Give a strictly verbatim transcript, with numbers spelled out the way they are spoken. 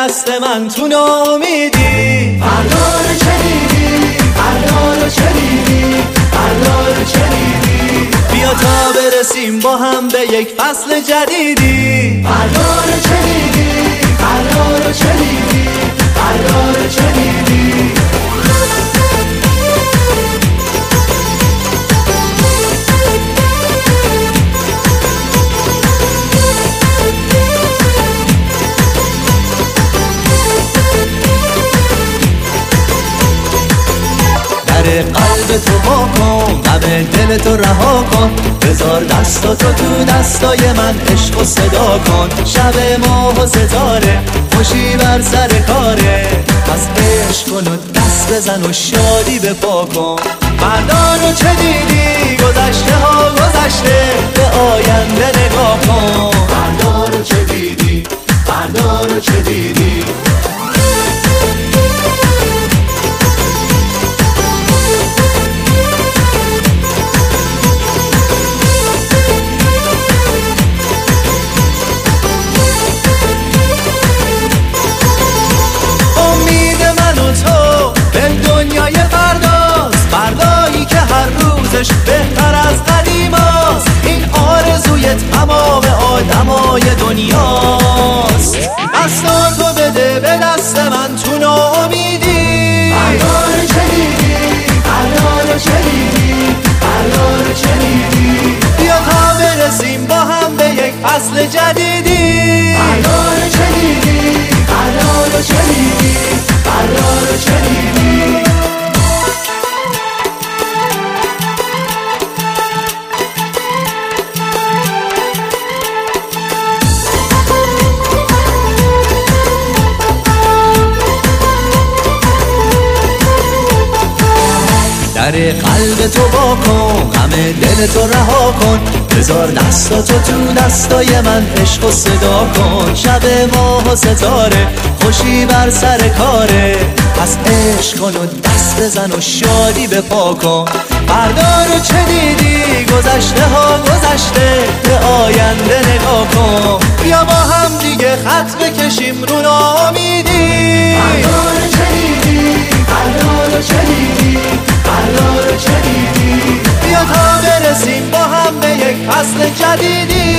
دست من تو ناامیدی. فردا رو چه دیدی؟ فردا رو چه دیدی؟ فردا رو چه دیدی؟ بیا تا برسیم با هم به یک فصل جدیدی. فردا رو چه دیدی؟ فردا رو چه دیدی؟ فردا رو چه دیدی؟ قلب تو وا کن، غم دل تو رها کن، بذار دستاتو تو دستای من، عشق و صدا کن. شب ماه و ستاره، خوشی بر سر کاره، پس عشق کن و دست بزن و شادی بپا کن. فردا رو چه دیدی؟ گذشته ها گذشته، به آینده نگاه کن. فردا رو چه دیدی؟ فردا رو چه دیدی؟ بهتر از قدیماست، این آرزوی تمام آدمای دنیاست. دستاتو بده به دست من تو ناامیدی. فردا رو چه دیدی؟ فردا رو چه دیدی؟ فردا رو چه دیدی؟ بیا تا برسیم با هم به یک فصل جدیدی. فردا رو چه دیدی؟ فردا رو چه دیدی؟ فردا رو چه دیدی؟ در قلب تو وا کن، غم دل تو رها کن، بذار دستاتو تو دستای من، عشق و صدا کن. شب ماه و ستاره، خوشی بر سر کاره، پس عشق کن و دست بزن و شادی بپا کن. فردا رو چه دیدی؟ گذشته ها گذشته، به آینده نگاه کن. بیا با هم دیگه خط بکشیم رو ناامیدی. فردا رو چه دیدی؟ فردا رو چه دیدی؟ فردا رو چه دیدی؟ بیا تا برسیم با هم به یک فصل جدیدی.